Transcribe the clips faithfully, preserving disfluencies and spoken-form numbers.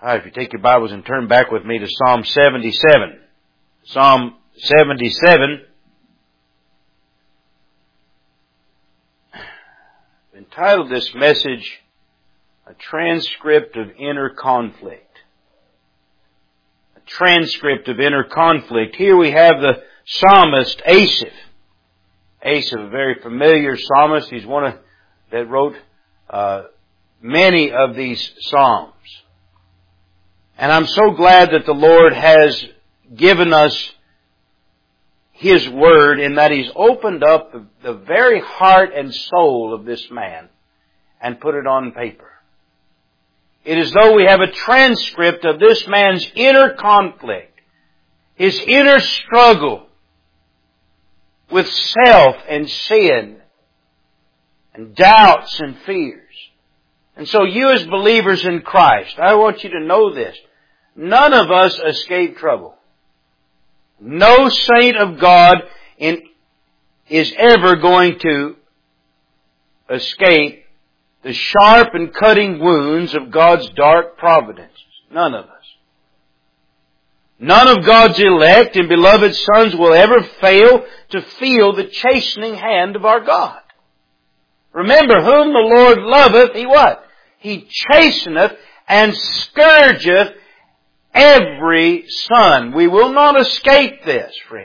All right, if you take your Bibles and turn back with me to Psalm seventy-seven. Psalm seventy-seven. I've entitled this message, A Transcript of Inner Conflict. A transcript of inner conflict. Here we have the psalmist Asaph. Asaph, a very familiar psalmist. He's one of, that wrote uh, many of these psalms. And I'm so glad that the Lord has given us His Word in that He's opened up the, the very heart and soul of this man and put it on paper. It is though we have a transcript of this man's inner conflict, his inner struggle with self and sin and doubts and fears. And so you as believers in Christ, I want you to know this. None of us escape trouble. No saint of God in, is ever going to escape the sharp and cutting wounds of God's dark providences. None of us. None of God's elect and beloved sons will ever fail to feel the chastening hand of our God. Remember, whom the Lord loveth, He what? He chasteneth and scourgeth every son. We will not escape this, friends.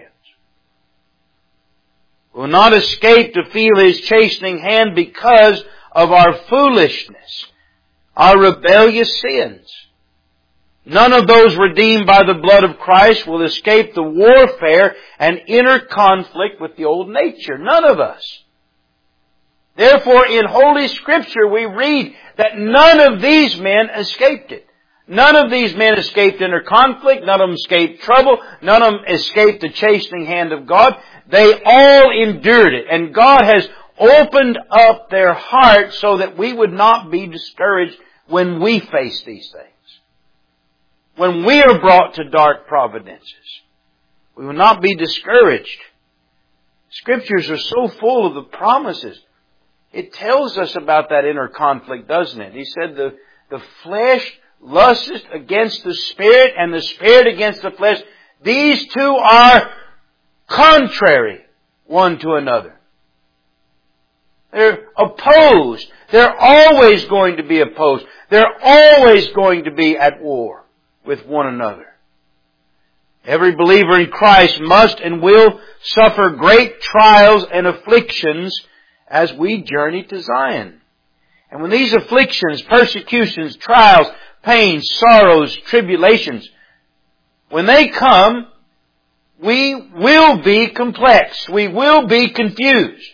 We will not escape to feel His chastening hand because of our foolishness, our rebellious sins. None of those redeemed by the blood of Christ will escape the warfare and inner conflict with the old nature. None of us. Therefore, in Holy Scripture, we read that none of these men escaped it. None of these men escaped inner conflict. None of them escaped trouble. None of them escaped the chastening hand of God. They all endured it. And God has opened up their hearts so that we would not be discouraged when we face these things. When we are brought to dark providences, we will not be discouraged. Scriptures are so full of the promises. It tells us about that inner conflict, doesn't it? He said the, the flesh lusteth against the Spirit and the Spirit against the flesh. These two are contrary one to another. They're opposed. They're always going to be opposed. They're always going to be at war with one another. Every believer in Christ must and will suffer great trials and afflictions as we journey to Zion. And when these afflictions, persecutions, trials, pains, sorrows, tribulations, when they come, we will be complexed. We will be confused.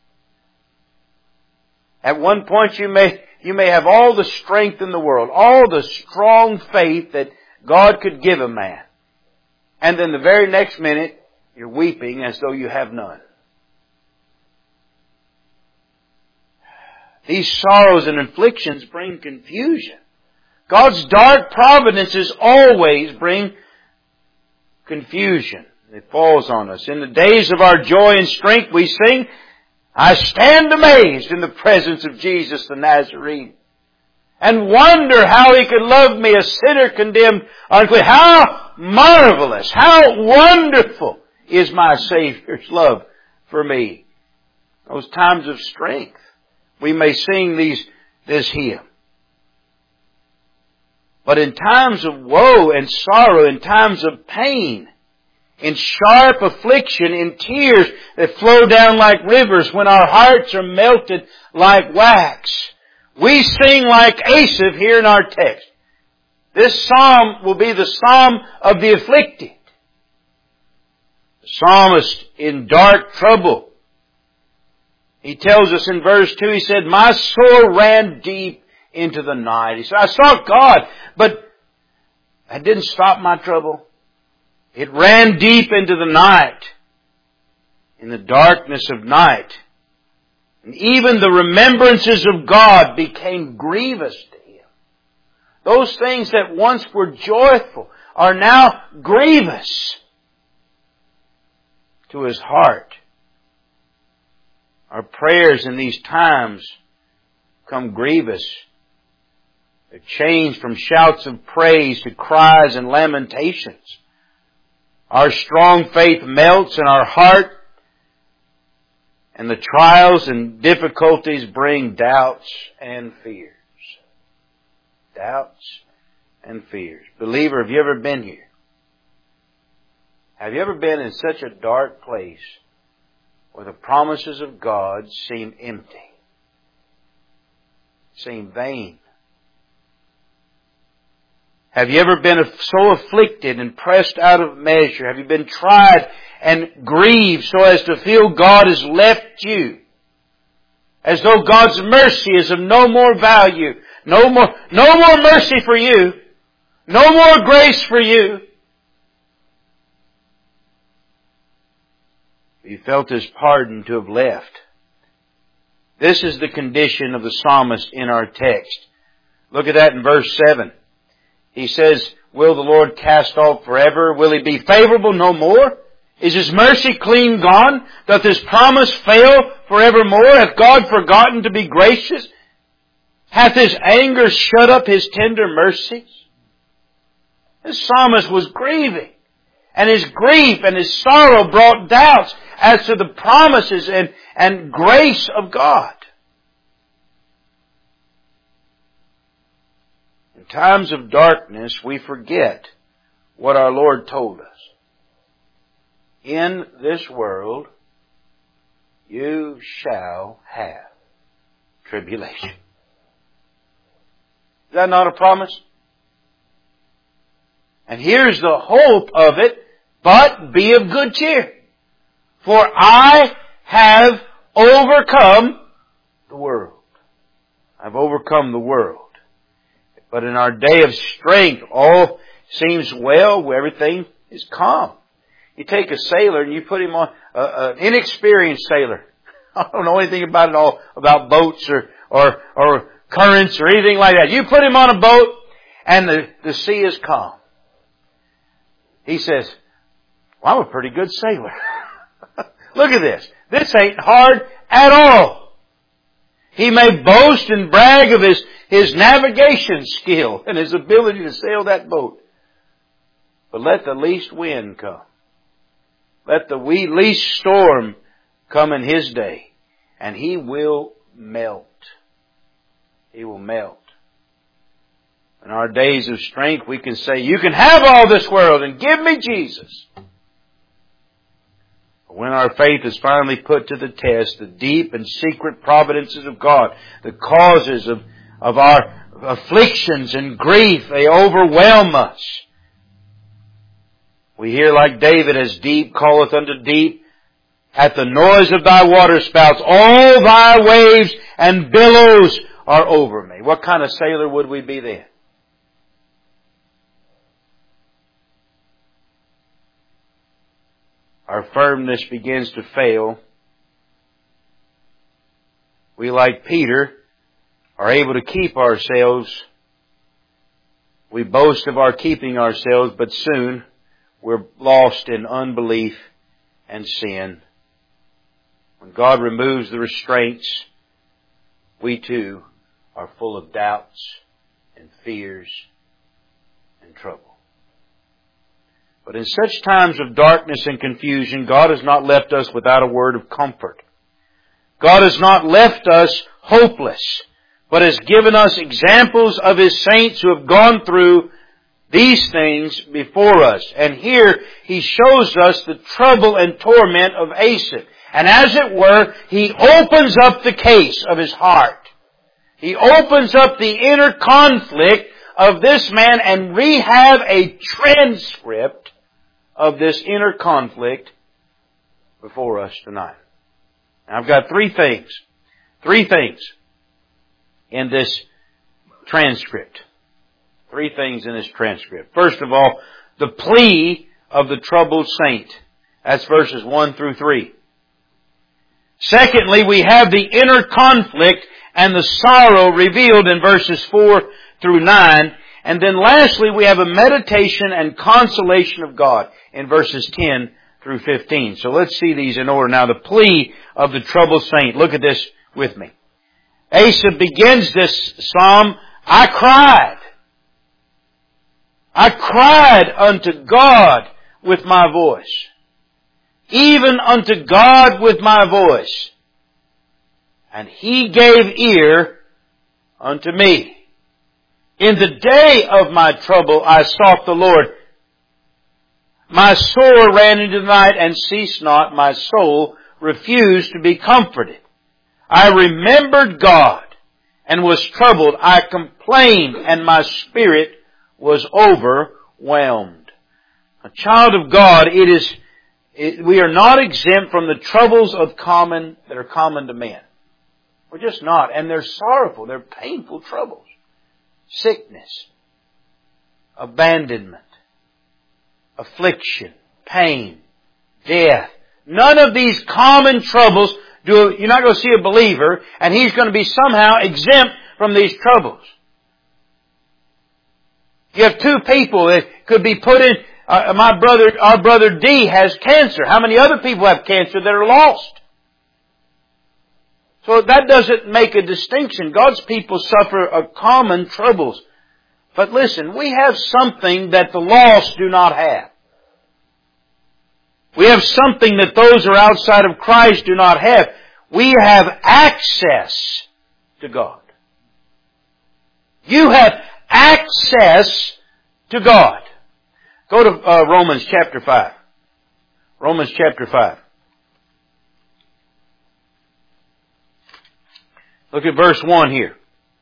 At one point you may, you may have all the strength in the world, all the strong faith that God could give a man. And then the very next minute, you're weeping as though you have none. These sorrows and afflictions bring confusion. God's dark providences always bring confusion. It falls on us. In the days of our joy and strength we sing, I stand amazed in the presence of Jesus the Nazarene, and wonder how He could love me, a sinner condemned unto. How marvelous, how wonderful is my Savior's love for me. Those times of strength, we may sing these, this hymn. But in times of woe and sorrow, in times of pain, in sharp affliction, in tears that flow down like rivers, when our hearts are melted like wax, we sing like Asaph here in our text. This psalm will be the psalm of the afflicted. The psalmist in dark trouble. He tells us in verse two, he said, my soul ran deep into the night. He said, I sought God, but that didn't stop my trouble. It ran deep into the night, in the darkness of night. And even the remembrances of God became grievous to him. Those things that once were joyful are now grievous to his heart. Our prayers in these times become grievous to change from shouts of praise to cries and lamentations. Our strong faith melts in our heart, and the trials and difficulties bring doubts and fears. Doubts and fears. Believer, have you ever been here? Have you ever been in such a dark place where the promises of God seem empty, seem vain? Have you ever been so afflicted and pressed out of measure? Have you been tried and grieved so as to feel God has left you? As though God's mercy is of no more value. No more, no more mercy for you. No more grace for you. You felt His pardon to have left. This is the condition of the psalmist in our text. Look at that in verse seven. He says, will the Lord cast off forever? Will He be favorable no more? Is His mercy clean gone? Doth His promise fail forevermore? Hath God forgotten to be gracious? Hath His anger shut up His tender mercies? This psalmist was grieving. And his grief and his sorrow brought doubts as to the promises and, and grace of God. In times of darkness, we forget what our Lord told us. In this world, you shall have tribulation. Is that not a promise? And here's the hope of it, but be of good cheer. For I have overcome the world. I've overcome the world. But in our day of strength, all seems well, everything is calm. You take a sailor and you put him on, uh, an inexperienced sailor. I don't know anything about it all, about boats or, or, or currents or anything like that. You put him on a boat and the, the sea is calm. He says, well, I'm a pretty good sailor. Look at this. This ain't hard at all. He may boast and brag of his, his navigation skill and his ability to sail that boat. But let the least wind come. Let the least storm come in his day, and he will melt. He will melt. In our days of strength, we can say, you can have all this world and give me Jesus. But when our faith is finally put to the test, the deep and secret providences of God, the causes of, of our afflictions and grief, they overwhelm us. We hear like David, as deep calleth unto deep, at the noise of thy waterspouts, all thy waves and billows are over me. What kind of sailor would we be then? Our firmness begins to fail. We, like Peter, are able to keep ourselves. We boast of our keeping ourselves, but soon we're lost in unbelief and sin. When God removes the restraints, we too are full of doubts and fears and trouble. But in such times of darkness and confusion, God has not left us without a word of comfort. God has not left us hopeless, but has given us examples of His saints who have gone through these things before us. And here He shows us the trouble and torment of Asaph. And as it were, He opens up the case of his heart. He opens up the inner conflict of this man, and we have a transcript of this inner conflict before us tonight. Now, I've got three things. Three things in this transcript. Three things in this transcript. First of all, the plea of the troubled saint. That's verses one through three. Secondly, we have the inner conflict and the sorrow revealed in verses four through nine. And then lastly, we have a meditation and consolation of God in verses ten through fifteen. So let's see these in order. Now, the plea of the troubled saint. Look at this with me. Asaph begins this psalm I cried. I cried unto God with my voice. Even unto God with my voice. And He gave ear unto me. In the day of my trouble I sought the Lord. My sore ran into the night and ceased not. My soul refused to be comforted. I remembered God and was troubled. I complained and my spirit was overwhelmed. A child of God, it is, it, we are not exempt from the troubles of common, that are common to men. We're just not. And they're sorrowful. They're painful troubles. Sickness, abandonment, affliction, pain, death. None of these common troubles do, you're not going to see a believer and he's going to be somehow exempt from these troubles. You have two people that could be put in, uh, my brother, our brother D has cancer. How many other people have cancer that are lost? So that doesn't make a distinction. God's people suffer of common troubles. But listen, we have something that the lost do not have. We have something that those who are outside of Christ do not have. We have access to God. You have access to God. Go to uh, Romans chapter five. Romans chapter five. Look at verse one here.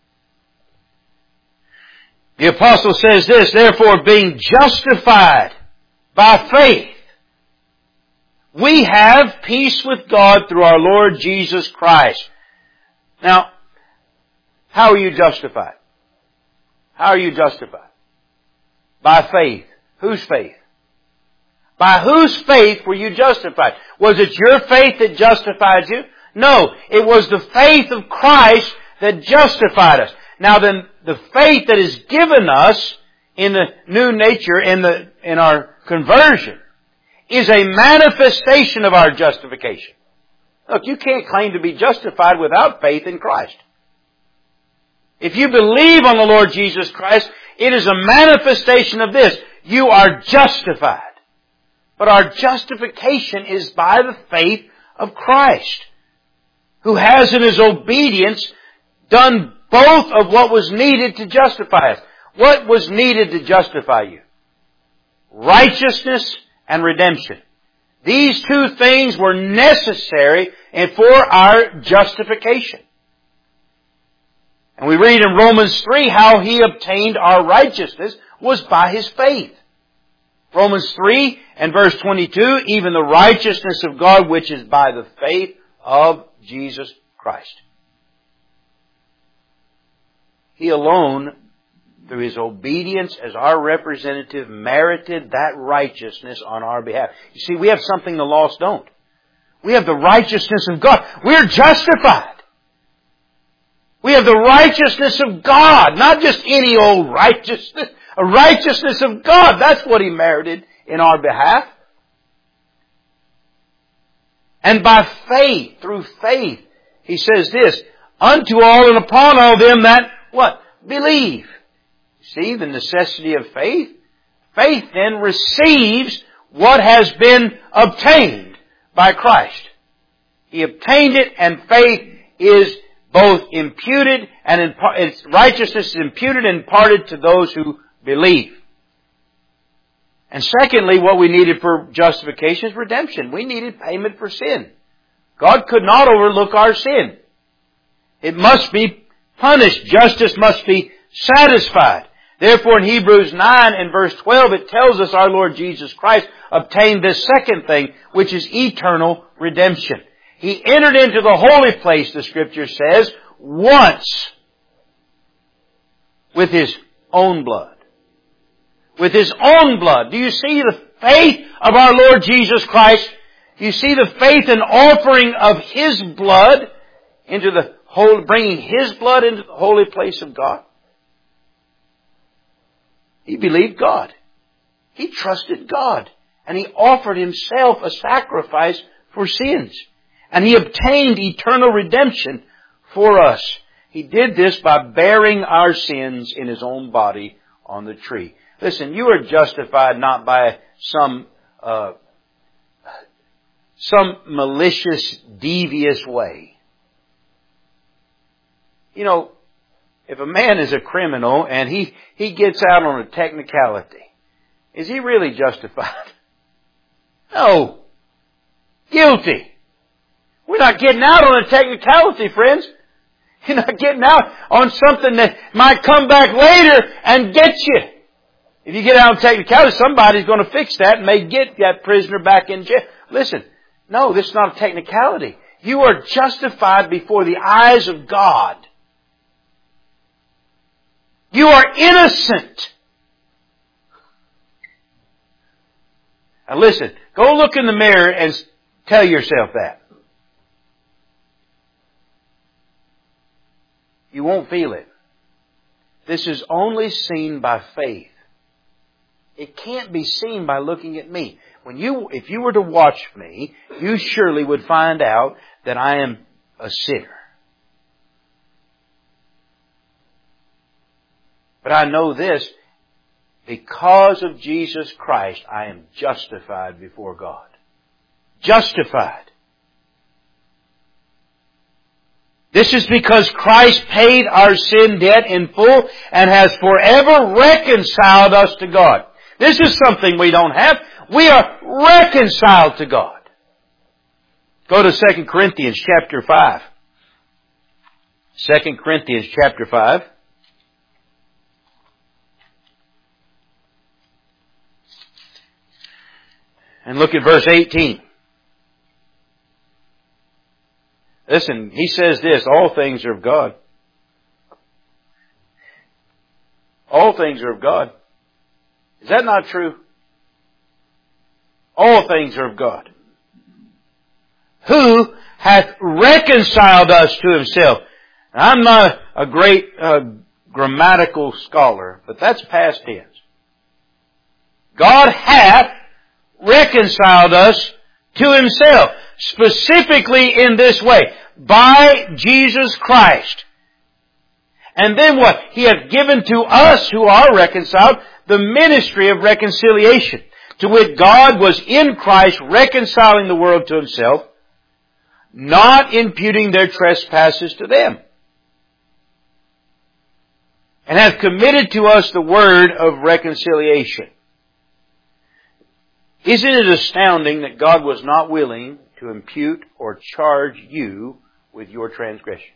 The apostle says this, therefore being justified by faith, we have peace with God through our Lord Jesus Christ. Now, how are you justified? How are you justified? By faith. Whose faith? By whose faith were you justified? Was it your faith that justified you? No, it was the faith of Christ that justified us. Now then, the faith that is given us in the new nature, in the in our conversion, is a manifestation of our justification. Look, you can't claim to be justified without faith in Christ. If you believe on the Lord Jesus Christ, it is a manifestation of this. You are justified. But our justification is by the faith of Christ, who has in His obedience done both of what was needed to justify us. What was needed to justify you? Righteousness and redemption. These two things were necessary for our justification. And we read in Romans three how He obtained our righteousness was by His faith. Romans three and verse twenty-two, even the righteousness of God which is by the faith of Jesus Christ. He alone, through His obedience as our representative, merited that righteousness on our behalf. You see, we have something the lost don't. We have the righteousness of God. We're justified. We have the righteousness of God, not just any old righteousness. A righteousness of God. That's what He merited in our behalf. And by faith, through faith, He says this, unto all and upon all them that, what? Believe. See the necessity of faith? Faith then receives what has been obtained by Christ. He obtained it, and faith is both imputed and its righteousness is imputed and imparted to those who believe. And secondly, what we needed for justification is redemption. We needed payment for sin. God could not overlook our sin. It must be punished. Justice must be satisfied. Therefore, in Hebrews nine and verse twelve, it tells us our Lord Jesus Christ obtained this second thing, which is eternal redemption. He entered into the holy place, the Scripture says, once with His own blood. With His own blood. Do you see the faith of our Lord Jesus Christ? Do you see the faith and offering of His blood into the whole, bringing His blood into the holy place of God? He believed God. He trusted God. And He offered Himself a sacrifice for sins. And He obtained eternal redemption for us. He did this by bearing our sins in His own body on the tree. Listen, you are justified not by some uh, some malicious, devious way. You know, if a man is a criminal and he, he gets out on a technicality, is he really justified? No. Guilty. We're not getting out on a technicality, friends. You're not getting out on something that might come back later and get you. If you get out on technicality, somebody's going to fix that and may get that prisoner back in jail. Listen, no, this is not a technicality. You are justified before the eyes of God. You are innocent. Now listen, go look in the mirror and tell yourself that. You won't feel it. This is only seen by faith. It can't be seen by looking at me. When you, if you were to watch me, you surely would find out that I am a sinner. But I know this, because of Jesus Christ, I am justified before God. Justified. This is because Christ paid our sin debt in full and has forever reconciled us to God. This is something we don't have. We are reconciled to God. Go to Second Corinthians chapter five. Second Corinthians chapter five. And look at verse eighteen. Listen, he says this, all things are of God. All things are of God. Is that not true? All things are of God. Who hath reconciled us to Himself. Now, I'm not a great uh, grammatical scholar, but that's past tense. God hath reconciled us to Himself. Specifically in this way. By Jesus Christ. And then what? He hath given to us who are reconciled the ministry of reconciliation. To wit, God was in Christ reconciling the world to Himself, not imputing their trespasses to them. And hath committed to us the word of reconciliation. Isn't it astounding that God was not willing to impute or charge you with your transgression?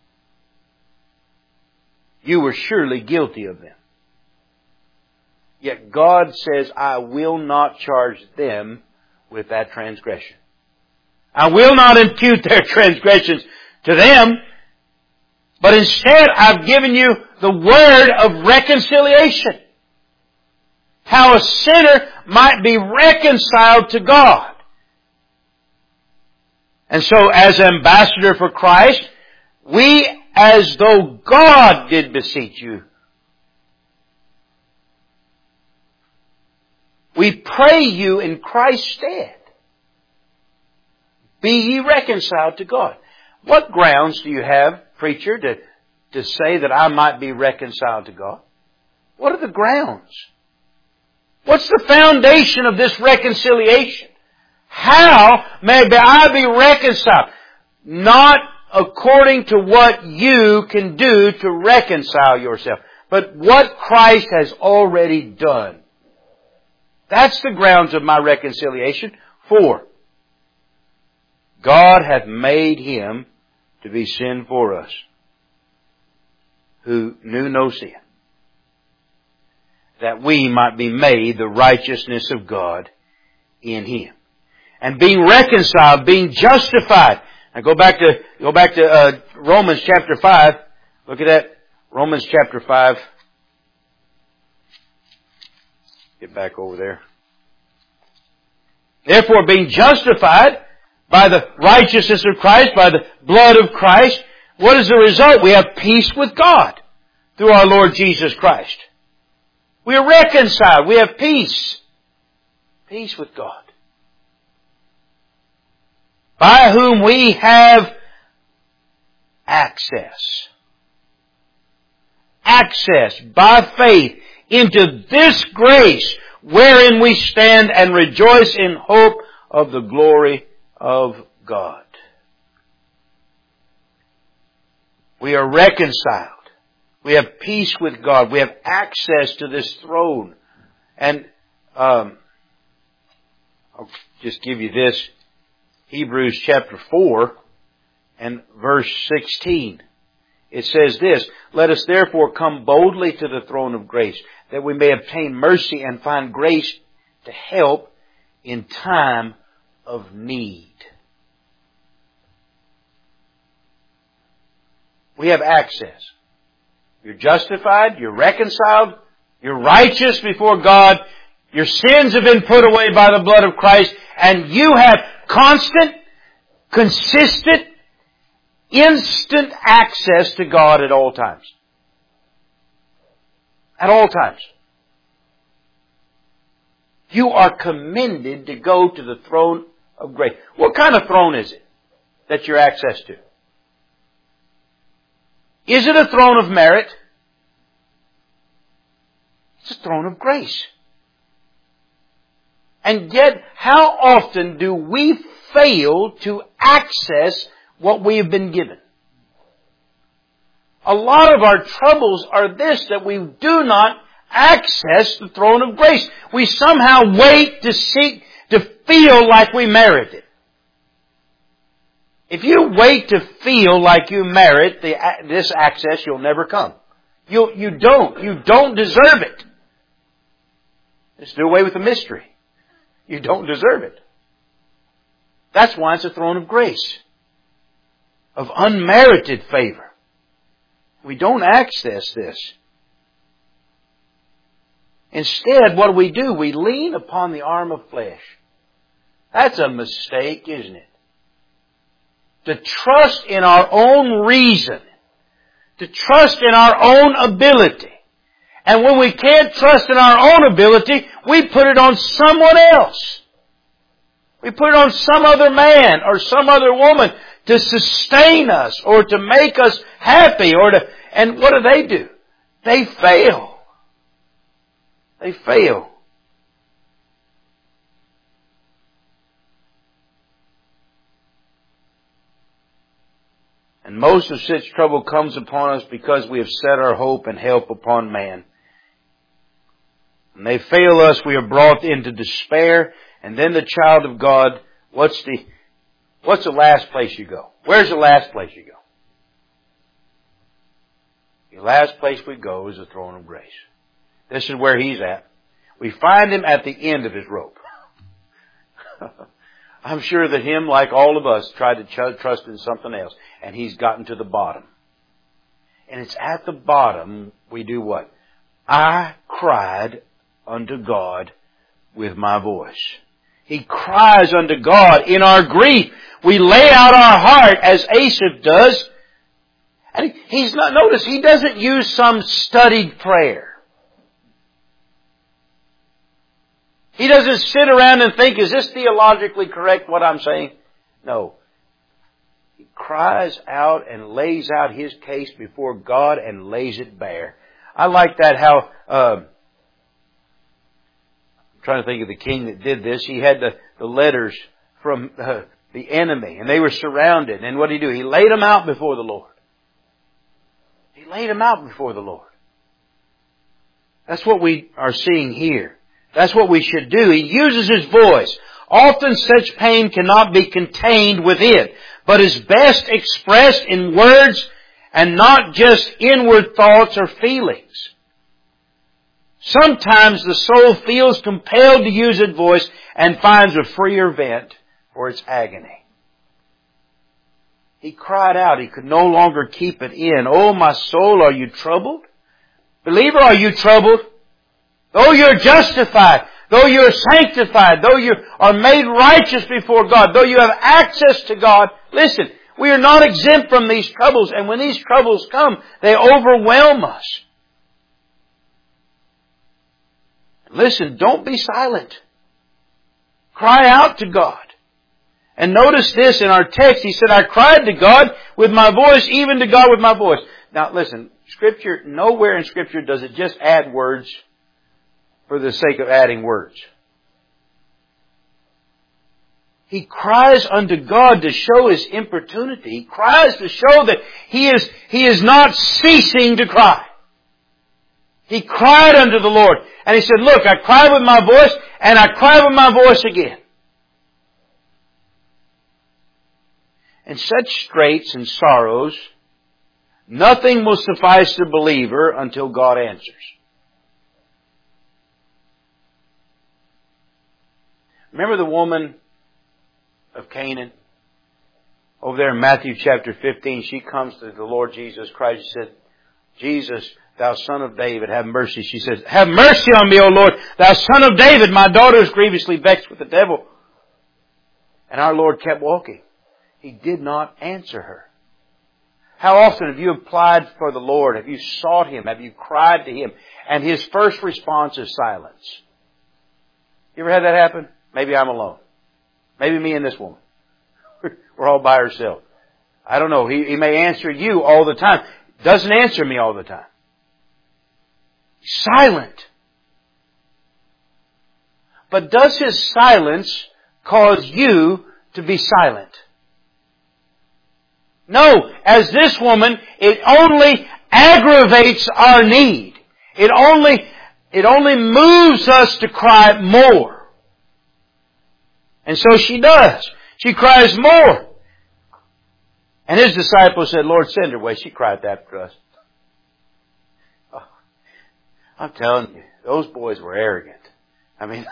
You were surely guilty of them. Yet God says, I will not charge them with that transgression. I will not impute their transgressions to them, but instead I've given you the word of reconciliation. How a sinner might be reconciled to God. And so as ambassador for Christ, we as though God did beseech you. We pray you in Christ's stead. Be ye reconciled to God. What grounds do you have, preacher, to, to say that I might be reconciled to God? What are the grounds? What's the foundation of this reconciliation? How may I be reconciled? Not according to what you can do to reconcile yourself, but what Christ has already done. That's the grounds of my reconciliation. Four, God hath made Him to be sin for us, who knew no sin, that we might be made the righteousness of God in Him. And being reconciled, being justified. Now go back to, go back to uh, Romans chapter five. Look at that. Romans chapter five. Get back over there. Therefore, being justified by the righteousness of Christ, by the blood of Christ, what is the result? We have peace with God through our Lord Jesus Christ. We are reconciled. We have peace. Peace with God. By whom we have access. access by faith into this grace wherein we stand and rejoice in hope of the glory of God. We are reconciled. We have peace with God. We have access to this throne. And um, I'll just give you this. Hebrews chapter four and verse sixteen. It says this, "Let us therefore come boldly to the throne of grace, that we may obtain mercy and find grace to help in time of need." We have access. You're justified, you're reconciled, you're righteous before God, your sins have been put away by the blood of Christ, and you have constant, consistent, instant access to God at all times. At all times. You are commended to go to the throne of grace. What kind of throne is it that you're access to? Is it a throne of merit? It's a throne of grace. And yet, how often do we fail to access what we have been given? A lot of our troubles are this, that we do not access the throne of grace. We somehow wait to seek, to feel like we merit it. If you wait to feel like you merit the, this access, you'll never come. You, you don't. You don't deserve it. Just do away with the mystery. You don't deserve it. That's why it's a throne of grace. Of unmerited favor. We don't access this. Instead, what do we do? We lean upon the arm of flesh. That's a mistake, isn't it? To trust in our own reason. To trust in our own ability. And when we can't trust in our own ability, we put it on someone else. We put it on some other man or some other woman to sustain us or to make us happy or to, and what do they do? They fail. They fail. And most of such trouble comes upon us because we have set our hope and help upon man. When they fail us, we are brought into despair. And then the child of God, what's the, what's the last place you go? Where's the last place you go? The last place we go is the throne of grace. This is where He's at. We find Him at the end of His rope. I'm sure that Him, like all of us, tried to ch- trust in something else. And He's gotten to the bottom. And it's at the bottom we do what? I cried unto God with my voice. He cries unto God in our grief. We lay out our heart as Asaph does. And he's not, notice, he doesn't use some studied prayer. He doesn't sit around and think, is this theologically correct what I'm saying? No. He cries out and lays out his case before God and lays it bare. I like that how, uh, I'm trying to think of the king that did this. He had the, the letters from uh, the enemy and they were surrounded. And what did he do? He laid them out before the Lord. He laid them out before the Lord. That's what we are seeing here. That's what we should do. He uses his voice. Often such pain cannot be contained within, but is best expressed in words and not just inward thoughts or feelings. Sometimes the soul feels compelled to use its voice and finds a freer vent for its agony. He cried out. He could no longer keep it in. Oh, my soul, are you troubled? Believer, are you troubled? Though you're justified, though you're sanctified, though you are made righteous before God, though you have access to God, listen, we are not exempt from these troubles. And when these troubles come, they overwhelm us. Listen, don't be silent. Cry out to God. And notice this in our text. He said, I cried to God with my voice, even to God with my voice. Now listen, Scripture, nowhere in Scripture does it just add words for the sake of adding words. He cries unto God to show His importunity. He cries to show that He is, He is not ceasing to cry. He cried unto the Lord. And He said, look, I cry with my voice, and I cry with my voice again. In such straits and sorrows, nothing will suffice the believer until God answers. Remember the woman of Canaan? Over there in Matthew chapter fifteen, she comes to the Lord Jesus Christ. She said, Jesus, thou son of David, have mercy. She says, have mercy on me, O Lord, thou son of David. My daughter is grievously vexed with the devil. And our Lord kept walking. He did not answer her. How often have you applied for the Lord? Have you sought Him? Have you cried to Him? And His first response is silence. You ever had that happen? Maybe I'm alone. Maybe me and this woman. We're all by ourselves. I don't know. He, he may answer you all the time. Doesn't answer me all the time. Silent. But does His silence cause you to be silent? No. As this woman, it only aggravates our need. It only, it only moves us to cry more. And so she does. She cries more. And His disciples said, Lord, send her away. She cried after us. Oh, I'm telling you, those boys were arrogant. I mean,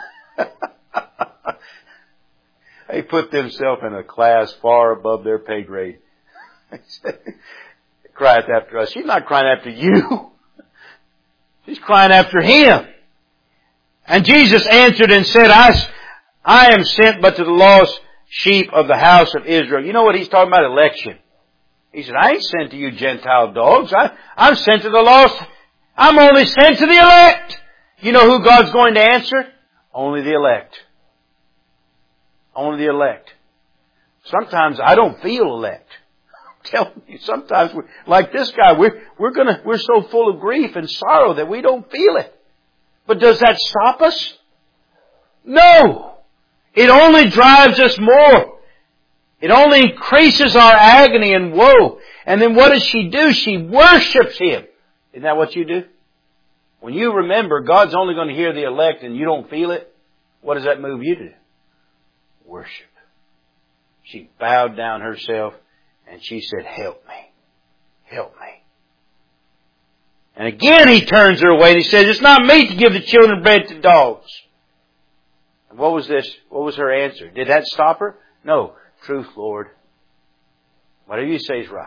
they put themselves in a class far above their pay grade. They cried after us. She's not crying after you. She's crying after Him. And Jesus answered and said, I, I am sent but to the lost sheep of the house of Israel. You know what He's talking about? Election. He said, I ain't sent to you Gentile dogs. I, I'm sent to the lost. I'm only sent to the elect. You know who God's going to answer? Only the elect. Only the elect. Sometimes I don't feel elect. I'm telling you, sometimes we're like this guy, we're, we're gonna, we're so full of grief and sorrow that we don't feel it. But does that stop us? No. It only drives us more. It only increases our agony and woe. And then what does she do? She worships Him. Isn't that what you do? When you remember God's only going to hear the elect and you don't feel it, what does that move you to do? Worship. She bowed down herself and she said, help me. Help me. And again He turns her away and He says, it's not meet to give the children bread to dogs. And what was this? What was her answer? Did that stop her? No. Truth, Lord. Whatever you say is right.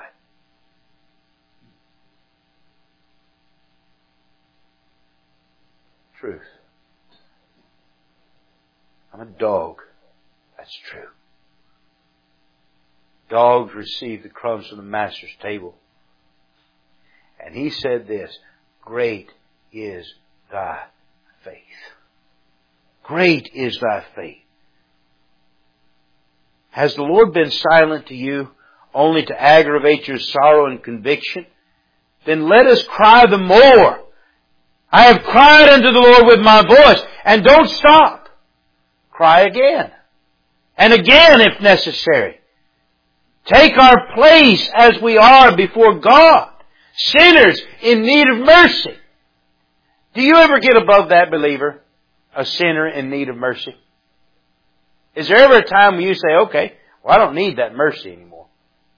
Truth. I'm a dog. That's true. Dogs receive the crumbs from the master's table. And He said this, great is thy faith. Great is thy faith. Has the Lord been silent to you only to aggravate your sorrow and conviction? Then let us cry the more. I have cried unto the Lord with my voice. And don't stop. Cry again. And again if necessary. Take our place as we are before God. Sinners in need of mercy. Do you ever get above that, believer? A sinner in need of mercy? Is there ever a time when you say, okay, well, I don't need that mercy anymore?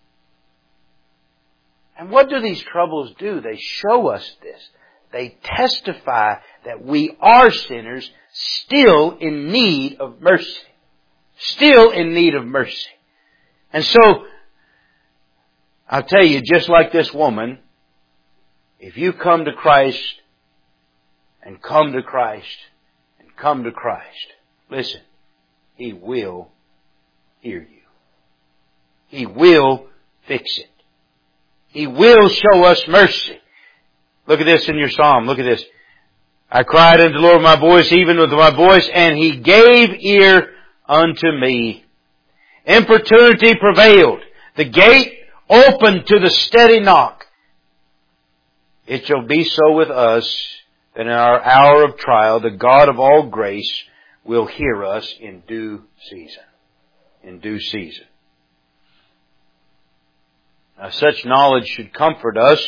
And what do these troubles do? They show us this. They testify that we are sinners still in need of mercy. Still in need of mercy. And so, I'll tell you, just like this woman, if you come to Christ and come to Christ and come to Christ, listen, He will hear you. He will fix it. He will show us mercy. Look at this in your psalm. Look at this. I cried unto the Lord with my voice, even with my voice, and He gave ear unto me. Importunity prevailed. The gate opened to the steady knock. it shall be so with us that in our hour of trial, the God of all grace will hear us in due season. In due season. Now, such knowledge should comfort us,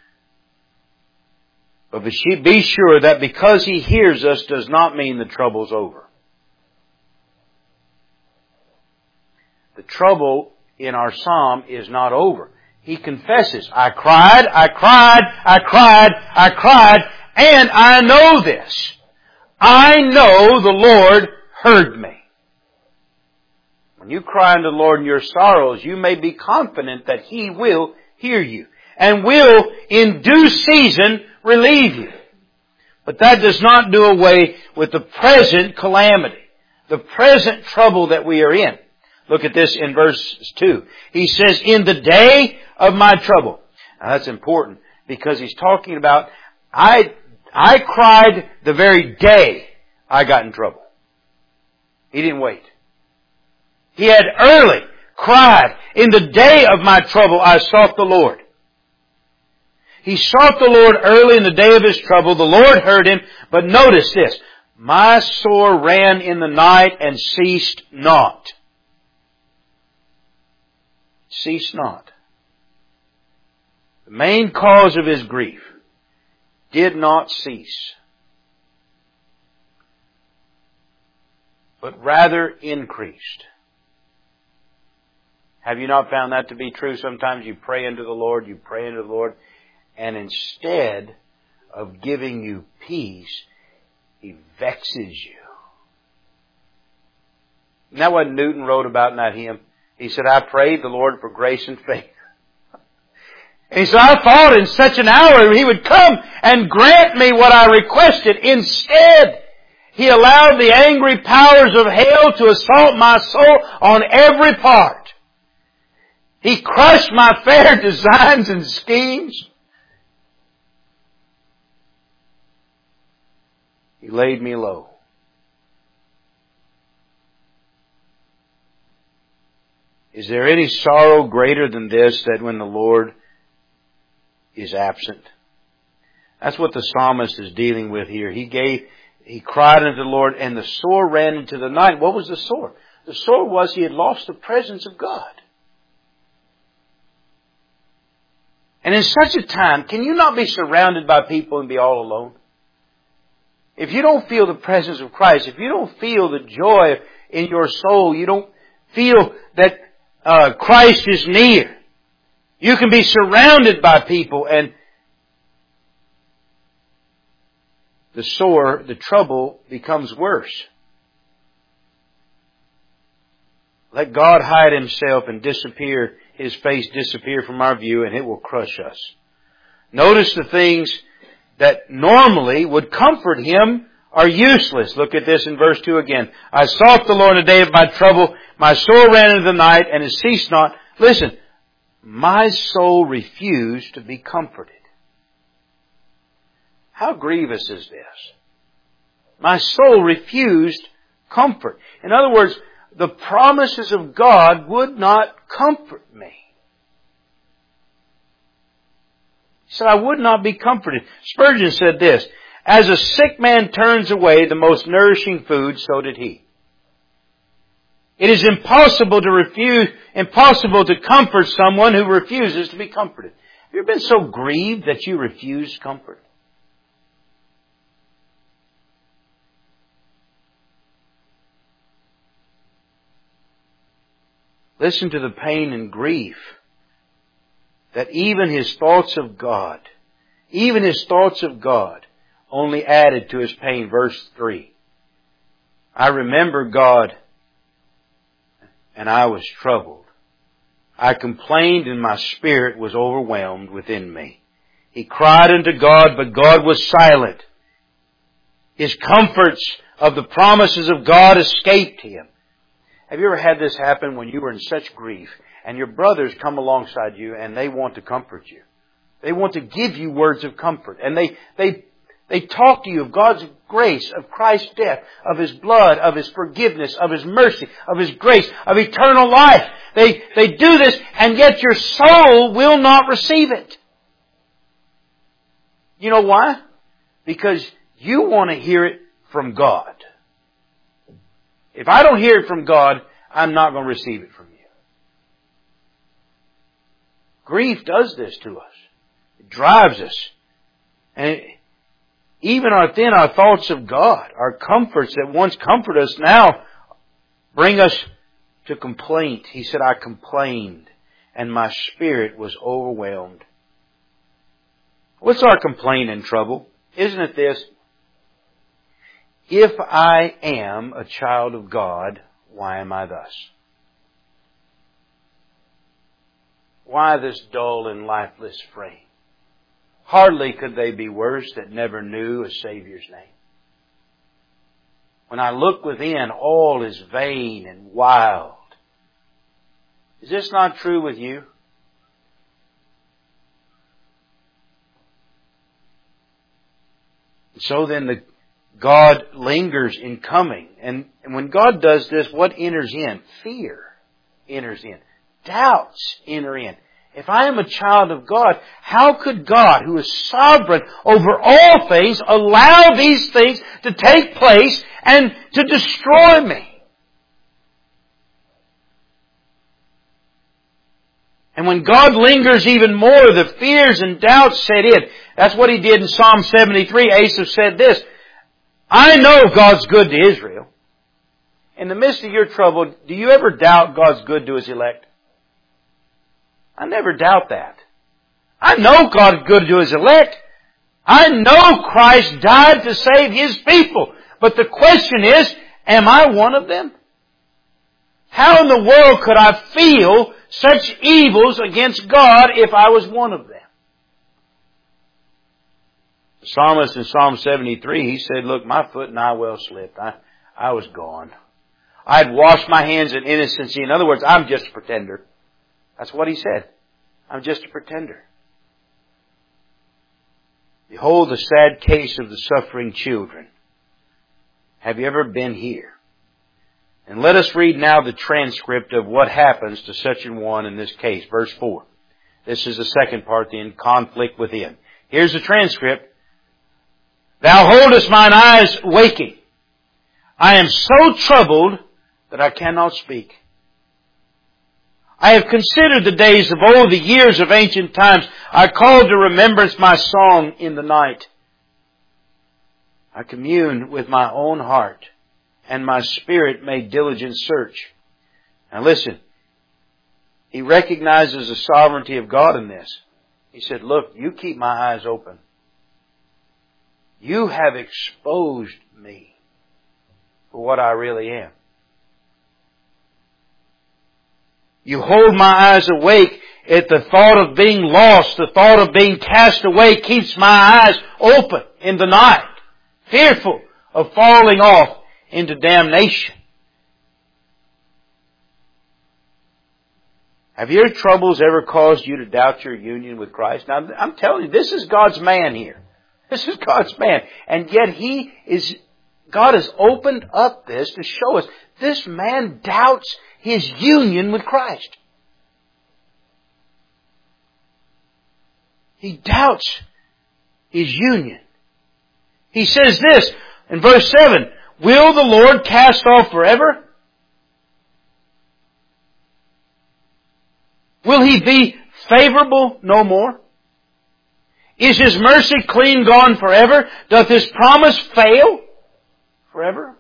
but be sure that because He hears us does not mean the trouble's over. The trouble in our psalm is not over. He confesses, I cried, I cried, I cried, I cried, and I know this. I know the Lord heard me. When you cry unto the Lord in your sorrows, you may be confident that He will hear you and will in due season relieve you. But that does not do away with the present calamity, the present trouble that we are in. Look at this in verse two. He says, in the day of my trouble. Now that's important because he's talking about, I, I cried the very day I got in trouble. He didn't wait. He had early cried, in the day of my trouble I sought the Lord. He sought the Lord early in the day of his trouble. The Lord heard him. But notice this. My sore ran in the night and ceased not. Ceased not. The main cause of his grief did not cease, but rather increased. Have you not found that to be true? Sometimes you pray unto the Lord, you pray unto the Lord, and instead of giving you peace, He vexes you. Isn't that what Newton wrote about in that hymn? He said, I prayed the Lord for grace and favor. And he said, I thought in such an hour He would come and grant me what I requested. Instead, He allowed the angry powers of hell to assault my soul on every part. He crushed my fair designs and schemes. He laid me low. Is there any sorrow greater than this, that when the Lord is absent? That's what the psalmist is dealing with here. He gave, he cried unto the Lord, and the sore ran into the night. What was the sore? The sore was he had lost the presence of God. And in such a time, can you not be surrounded by people and be all alone? If you don't feel the presence of Christ, if you don't feel the joy in your soul, you don't feel that uh, Christ is near, you can be surrounded by people and the sore, the trouble becomes worse. Let God hide Himself and disappear, His face disappear from our view, and it will crush us. Notice the things that normally would comfort him are useless. Look at this in verse two again. I sought the Lord in the day of my trouble. My soul ran into the night and it ceased not. Listen, my soul refused to be comforted. How grievous is this? My soul refused comfort. In other words, the promises of God would not comfort me. He said, I would not be comforted. Spurgeon said this, as a sick man turns away the most nourishing food, so did he. It is impossible to refuse, impossible to comfort someone who refuses to be comforted. Have you ever been so grieved that you refuse comfort? Listen to the pain and grief that even his thoughts of God, even his thoughts of God only added to his pain. Verse three. I remember God and I was troubled. I complained and my spirit was overwhelmed within me. He cried unto God, but God was silent. His comforts of the promises of God escaped him. Have you ever had this happen when you were in such grief and your brothers come alongside you and they want to comfort you? They want to give you words of comfort. And they, they, they talk to you of God's grace, of Christ's death, of His blood, of His forgiveness, of His mercy, of His grace, of eternal life. They, they do this and yet your soul will not receive it. You know why? Because you want to hear it from God. If I don't hear it from God, I'm not going to receive it from you. Grief does this to us. It drives us. And it, even our, then our thoughts of God, our comforts that once comfort us now bring us to complaint. He said, I complained and my spirit was overwhelmed. What's our complaint and trouble? Isn't it this? If I am a child of God, why am I thus? Why this dull and lifeless frame? Hardly could they be worse that never knew a Savior's name. When I look within, all is vain and wild. Is this not true with you? So then the God lingers in coming. And, and when God does this, what enters in? Fear enters in. Doubts enter in. If I am a child of God, how could God, who is sovereign over all things, allow these things to take place and to destroy me? And when God lingers even more, the fears and doubts set in. That's what He did in Psalm seventy-three. Asaph said this, I know God's good to Israel. In the midst of your trouble, do you ever doubt God's good to His elect? I never doubt that. I know God's good to His elect. I know Christ died to save His people. But the question is, am I one of them? How in the world could I feel such evils against God if I was one of them? The psalmist in Psalm seventy-three, he said, look, my foot and I well slipped. I, I was gone. I had washed my hands in innocency. In other words, I'm just a pretender. That's what he said. I'm just a pretender. Behold the sad case of the suffering children. Have you ever been here? And let us read now the transcript of what happens to such an one in this case. Verse four. This is the second part, the conflict within. Here's the transcript. Thou holdest mine eyes waking. I am so troubled that I cannot speak. I have considered the days of old, the years of ancient times. I call to remembrance my song in the night. I commune with my own heart, and my spirit made diligent search. Now listen, he recognizes the sovereignty of God in this. He said, look, you keep my eyes open. You have exposed me for what I really am. You hold my eyes awake at the thought of being lost. The thought of being cast away keeps my eyes open in the night, fearful of falling off into damnation. Have your troubles ever caused you to doubt your union with Christ? Now, I'm telling you, this is God's man here. This is God's man. And yet He is, God has opened up this to show us this man doubts his union with Christ. He doubts his union. He says this in verse seven, will the Lord cast off forever? Will He be favorable no more? Is His mercy clean gone forever? Doth His promise fail forever?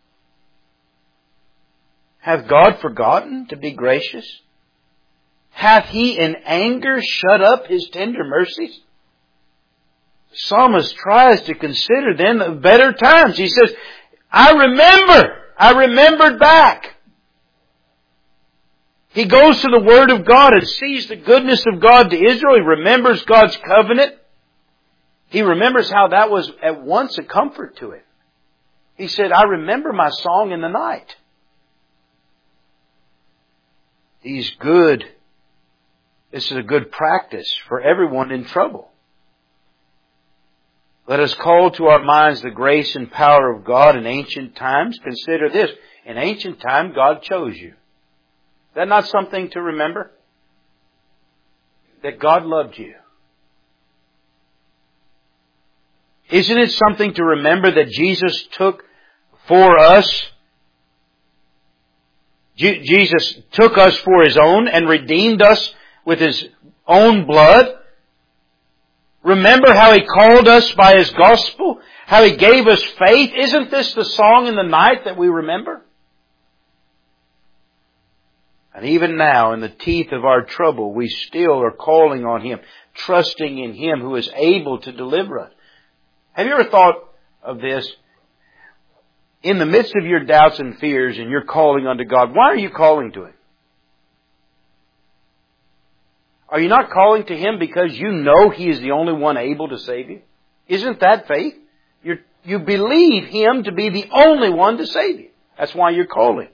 Hath God forgotten to be gracious? Hath He in anger shut up His tender mercies? The psalmist tries to consider then the better times. He says, I remember. I remembered back. He goes to the Word of God and sees the goodness of God to Israel. He remembers God's covenant. He remembers how that was at once a comfort to him. He said, I remember my song in the night. He's good. This is a good practice for everyone in trouble. Let us call to our minds the grace and power of God in ancient times. Consider this. In ancient time, God chose you. Is that not something to remember? That God loved you. Isn't it something to remember that Jesus took for us? Je- Jesus took us for His own and redeemed us with His own blood. Remember how He called us by His gospel? How He gave us faith? Isn't this the song in the night that we remember? And even now, in the teeth of our trouble, we still are calling on Him, trusting in Him who is able to deliver us. Have you ever thought of this? In the midst of your doubts and fears and you're calling unto God, why are you calling to Him? Are you not calling to Him because you know He is the only one able to save you? Isn't that faith? You're, you believe Him to be the only one to save you. That's why you're calling.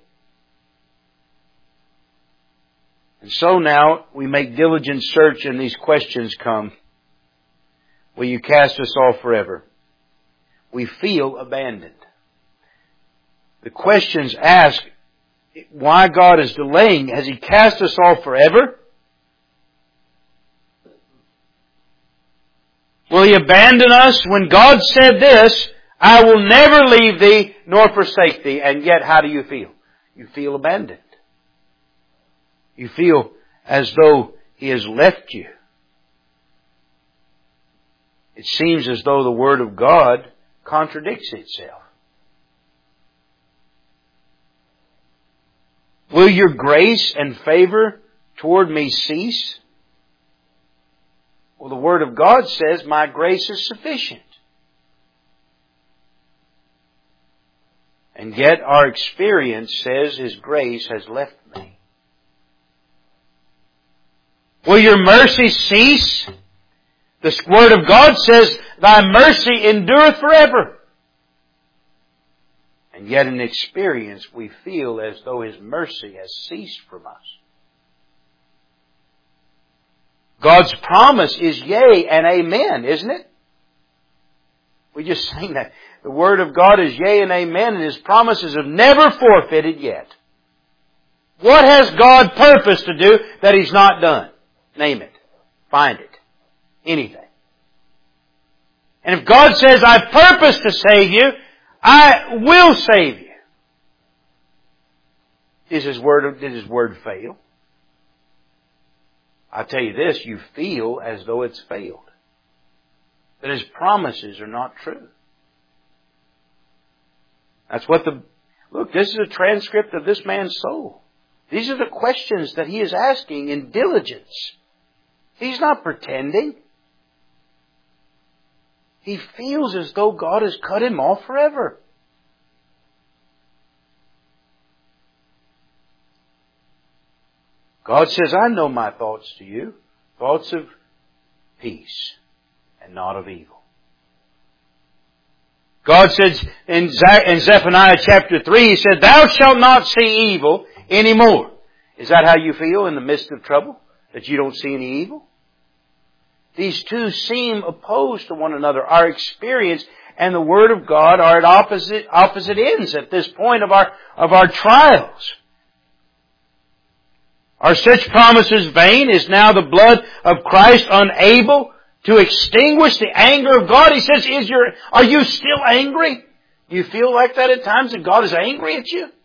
And so now we make diligent search and these questions come. Will you cast us off forever? We feel abandoned. The questions ask why God is delaying. Has He cast us off forever? Will He abandon us when God said this, I will never leave thee nor forsake thee, and yet how do you feel? You feel abandoned. You feel as though He has left you. It seems as though the Word of God contradicts itself. Will your grace and favor toward me cease? Well, the Word of God says, my grace is sufficient. And yet our experience says His grace has left me. Will your mercy cease? The Word of God says, thy mercy endureth forever. And yet in experience we feel as though His mercy has ceased from us. God's promise is yea and amen, isn't it? We just sang that. The Word of God is yea and amen, and His promises have never forfeited yet. What has God purposed to do that He's not done? Name it. Find it. Anything. And if God says, I purpose to save you, I will save you. Is His word, did His word fail? I'll tell you this, you feel as though it's failed. That His promises are not true. That's what the, look, this is a transcript of this man's soul. These are the questions that he is asking in diligence. He's not pretending. He feels as though God has cut him off forever. God says, I know my thoughts to you, thoughts of peace and not of evil. God says in Zephaniah chapter three, He said, thou shalt not see evil anymore. Is that how you feel in the midst of trouble? That you don't see any evil? These two seem opposed to one another. Our experience and the Word of God are at opposite, opposite ends at this point of our, of our trials. Are such promises vain? Is now the blood of Christ unable to extinguish the anger of God? He says, is your, are you still angry? Do you feel like that at times, that God is angry at you?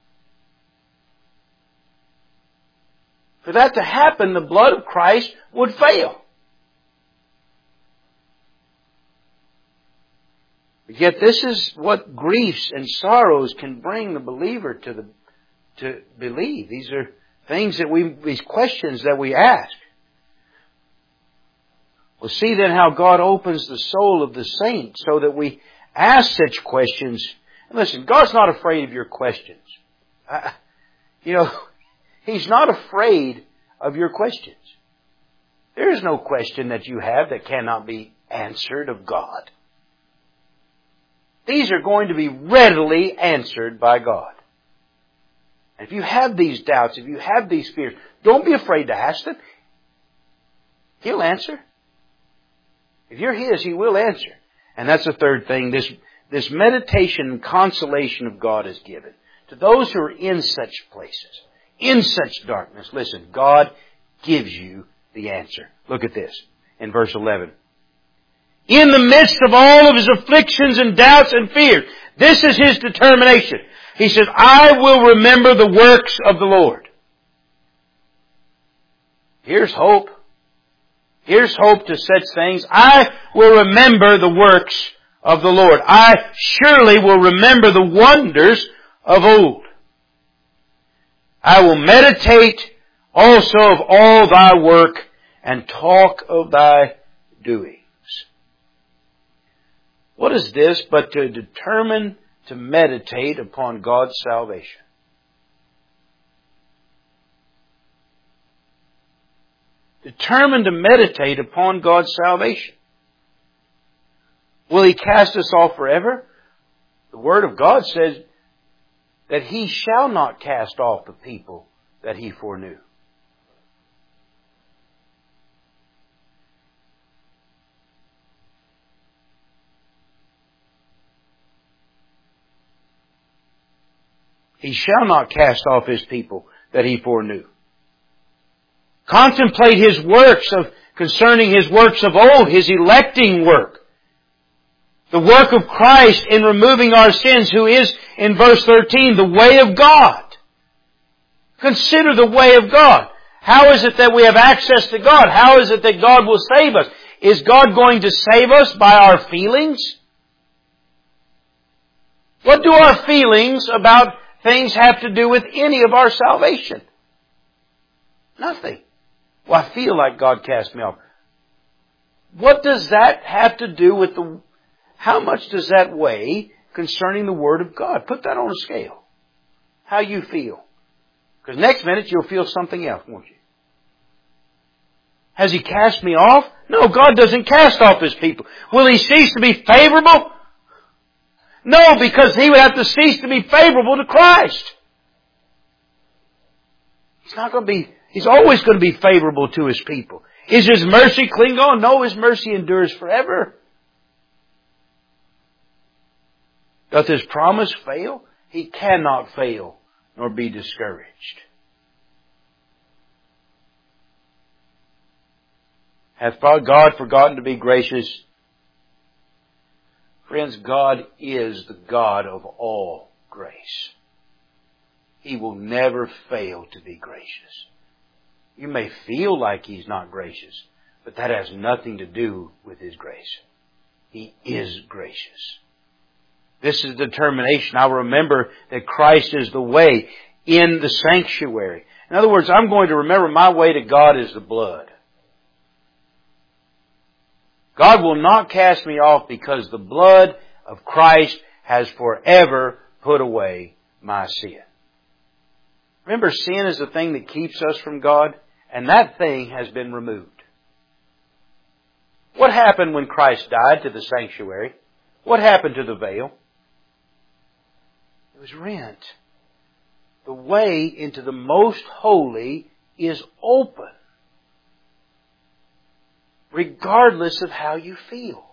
For that to happen, the blood of Christ would fail. Yet this is what griefs and sorrows can bring the believer to the to believe. These are things that we, these questions that we ask. We'll see then how God opens the soul of the saint so that we ask such questions. And listen, God's not afraid of your questions. I, you know, He's not afraid of your questions. There is no question that you have that cannot be answered of God. These are going to be readily answered by God. If you have these doubts, if you have these fears, don't be afraid to ask them. He'll answer. If you're His, He will answer. And that's the third thing. This, this meditation and consolation of God is given to those who are in such places, in such darkness. Listen, God gives you the answer. Look at this in verse eleven. In the midst of all of his afflictions and doubts and fears, this is his determination. He says, I will remember the works of the Lord. Here's hope. Here's hope to such things. I will remember the works of the Lord. I surely will remember the wonders of old. I will meditate also of all thy work and talk of thy doings. What is this but to determine to meditate upon God's salvation? Determined to meditate upon God's salvation. Will He cast us off forever? The Word of God says that He shall not cast off the people that He foreknew. He shall not cast off His people that He foreknew. Contemplate His works of concerning His works of old, His electing work. The work of Christ in removing our sins, who is, in verse thirteen, the way of God. Consider the way of God. How is it that we have access to God? How is it that God will save us? Is God going to save us by our feelings? What do our feelings about things have to do with any of our salvation? Nothing. Well, I feel like God cast me off. What does that have to do with the... How much does that weigh concerning the Word of God? Put that on a scale. How you feel. Because next minute you'll feel something else, won't you? Has He cast me off? No, God doesn't cast off His people. Will He cease to be favorable? No, because He would have to cease to be favorable to Christ. He's not going to be... He's always going to be favorable to His people. Is His mercy cling on? No, His mercy endures forever. Doth His promise fail? He cannot fail nor be discouraged. Hath God forgotten to be gracious? Friends, God is the God of all grace. He will never fail to be gracious. You may feel like He's not gracious, but that has nothing to do with His grace. He is gracious. This is determination. I remember that Christ is the way in the sanctuary. In other words, I'm going to remember my way to God is the blood. God will not cast me off because the blood of Christ has forever put away my sin. Remember, sin is the thing that keeps us from God, and that thing has been removed. What happened when Christ died to the sanctuary? What happened to the veil? It was rent. The way into the most holy is open, regardless of how you feel.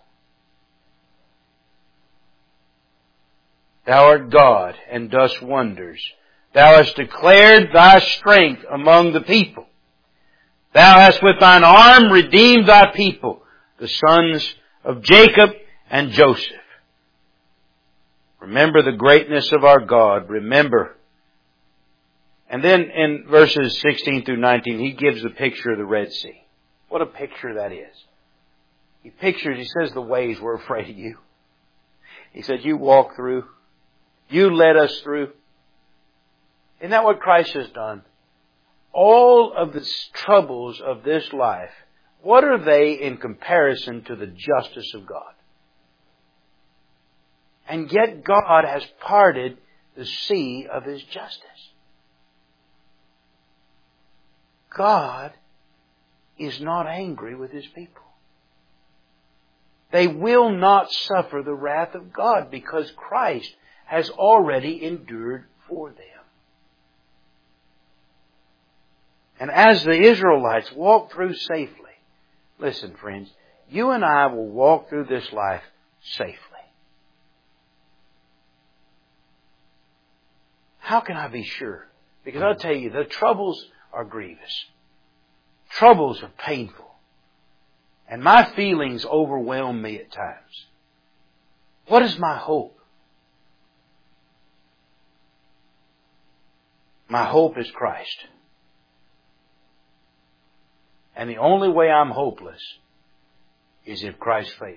Thou art God and dost wonders. Thou hast declared thy strength among the people. Thou hast with thine arm redeemed thy people, the sons of Jacob and Joseph. Remember the greatness of our God. Remember. And then in verses sixteen through nineteen, he gives the picture of the Red Sea. What a picture that is. He pictures, he says, the waves were afraid of you. He said, you walk through. You led us through. Isn't that what Christ has done? All of the troubles of this life, what are they in comparison to the justice of God? And yet God has parted the sea of His justice. God is not angry with His people. They will not suffer the wrath of God because Christ has already endured for them. And as the Israelites walk through safely, listen, friends, you and I will walk through this life safely. How can I be sure? Because I'll tell you, the troubles are grievous. Troubles are painful. And my feelings overwhelm me at times. What is my hope? My hope is Christ. And the only way I'm hopeless is if Christ failed.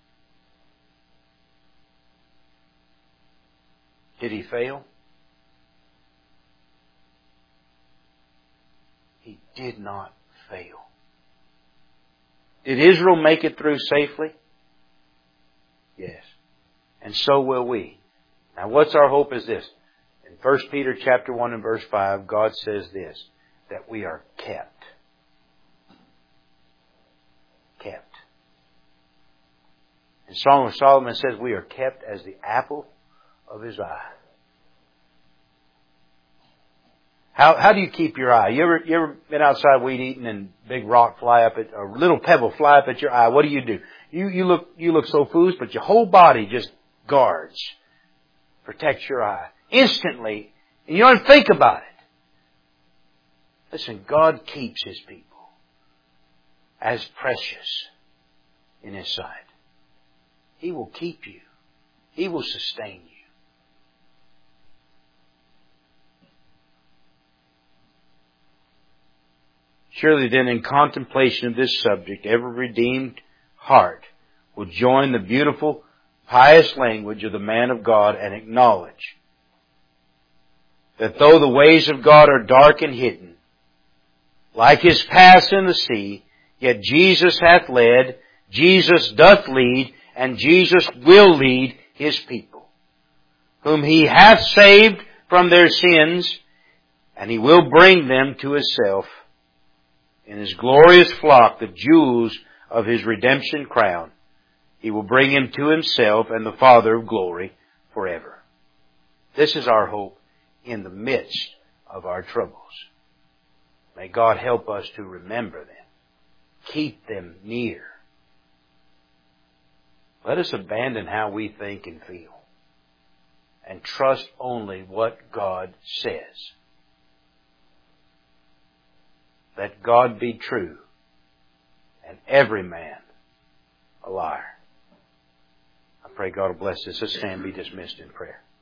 Did He fail? He did not fail. Did Israel make it through safely? Yes. And so will we. Now what's our hope is this. In First Peter chapter one and verse five, God says this, that we are kept. Kept. And Song of Solomon says we are kept as the apple of His eye. How how do you keep your eye? You ever you ever been outside weed eating and big rock fly up at, a little pebble fly up at your eye? What do you do? You you look you look so foolish, but your whole body just guards, protects your eye instantly, and you don't even think about it. Listen, God keeps His people as precious in His sight. He will keep you. He will sustain you. Surely then, in contemplation of this subject, every redeemed heart will join the beautiful, pious language of the man of God and acknowledge that though the ways of God are dark and hidden, like His paths in the sea, yet Jesus hath led, Jesus doth lead, and Jesus will lead His people, whom He hath saved from their sins, and He will bring them to Himself in His glorious flock, the jewels of His redemption crown. He will bring him to Himself and the Father of glory forever. This is our hope in the midst of our troubles. May God help us to remember them. Keep them near. Let us abandon how we think and feel and trust only what God says. Let God be true and every man a liar. I pray God will bless us. Let's stand and be dismissed in prayer.